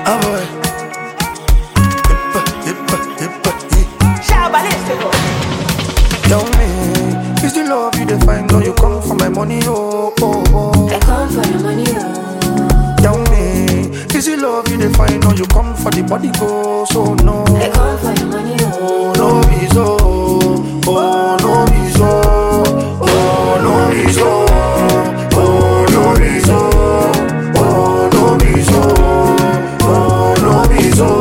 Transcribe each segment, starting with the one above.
Ah boy. Tell me, is the love you define? Don't you come for my money, oh, oh, oh. I come for your money, oh. Tell me, is the love you define? Don't you come for the body, go, so no. I come for your money, Oh, oh. no, be so. Oh, no, be so. Oh, no, be so. Oh, no, be so. Oh, no, be so. Oh, no, be so.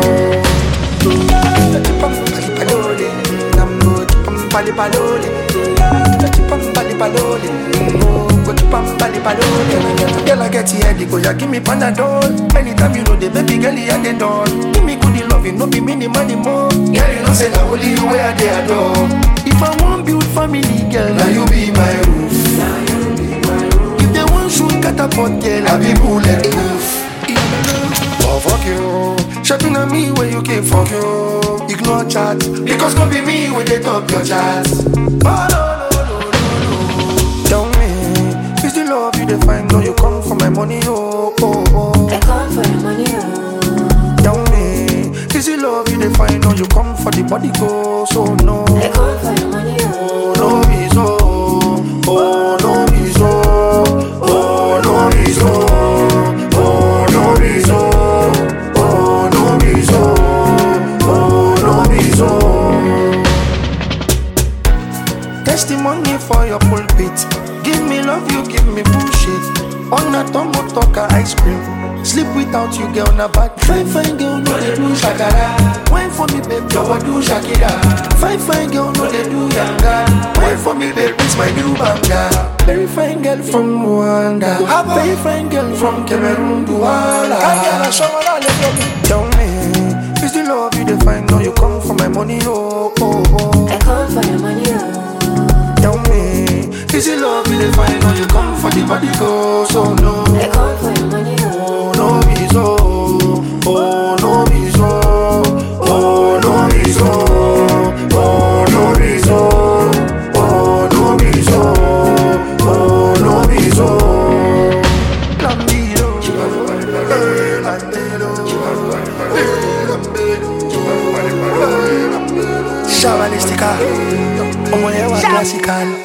Girl, I get here, go ya give me Panadol. Anytime you know the baby girl, you the door. Give me good love, you know be minimum anymore. Girl, you know say na only you where they adore. If I want build family, girl, now you be my roof. If they want shoot catapult, girl, I be bulletproof. Oh fuck you, shopping on me where you came fuck you. Ignore chat, because don't be me when they talk your chat. Oh no. Tell me, is the love you define? Don't you come for my money, oh, oh, oh. I come for your money, oh. Tell me, is the love you define? Don't you come for the body, go, so no. I come for your money, oh. Oh, no, be so. Oh, no, be so. Oh, no, be so. Oh, no, be so. Oh, no, be so. Oh, no, be so. Testimony for your pulpit. Give me love, you give me bullshit. On a tomo toka ice cream. Sleep without you, girl, na bad. Fine girl, no they do shakara. Wine for me, babe, you do Shakira. Fine girl, no they do yanga. Wine for me, babe, it's my new banga. Very fine girl from Rwanda. Very fine girl from Cameroon, Douala. Tell me, is the love you define? Don't you come for my money, oh, oh, oh. I come for your money, oh. Tell me, is the love you define? Don't you come for the body, go, so no. I come for your money, oh. Oh, no, be so. Oh, no, be so. Oh, no, be so. Oh, no, be so. Oh, no, be so. Oh, no, be so. Lambido. Lambido. Shabalistica. Omo yewa classical.